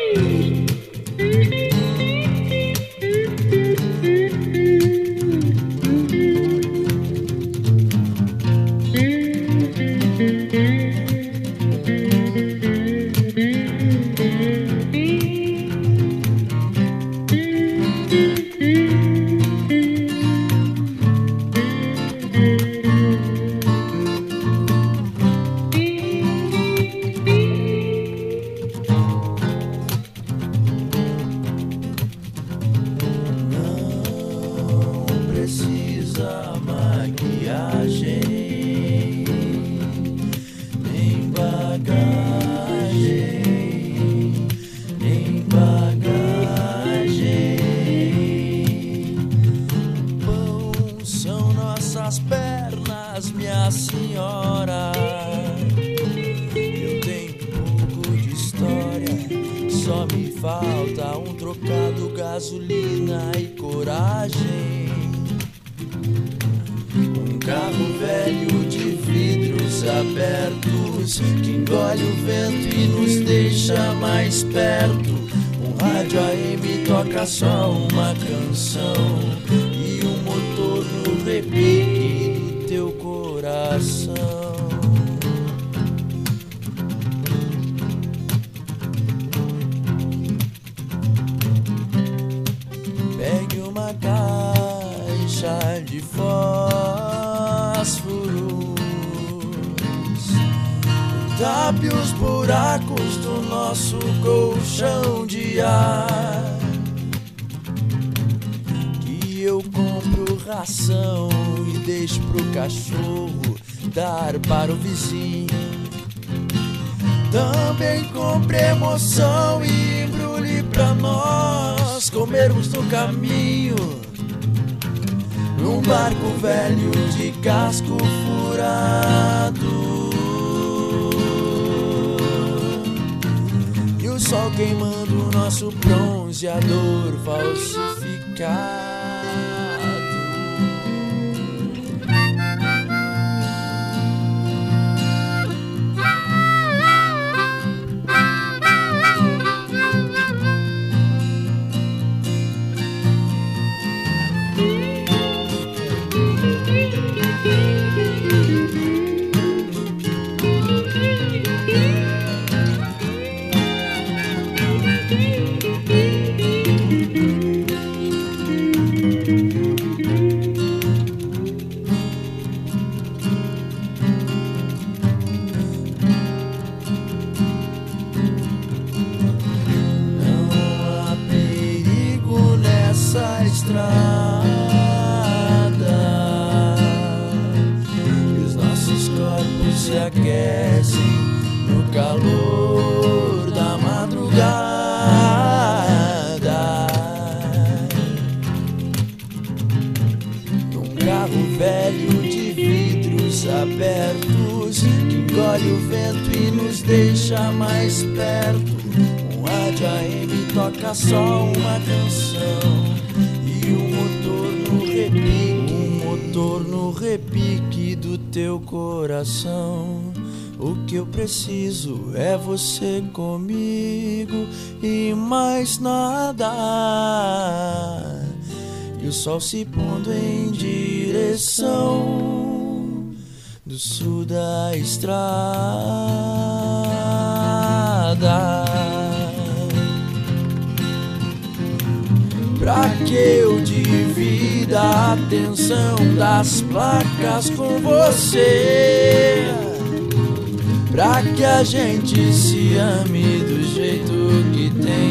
Só uma canção e um motor no repique do teu coração. Pegue uma caixa de fósforos, tape os buracos do nosso colchão de ar. Eu compro ração e deixo pro cachorro dar para o vizinho. Também compre emoção e embrulhe pra nós comermos no caminho, num barco velho de casco furado. E o sol queimando o nosso bronzeador falsificado. Se aquecem no calor da madrugada. Num carro velho de vidros abertos que engole o vento e nos deixa mais perto. Um rádio AM toca só uma canção e um motor no repique, motor no repique do teu coração. O que eu preciso é você comigo e mais nada. E o sol se pondo em direção do sul da estrada. Pra que eu divida a atenção das placas com você? Pra que a gente se ame do jeito que tem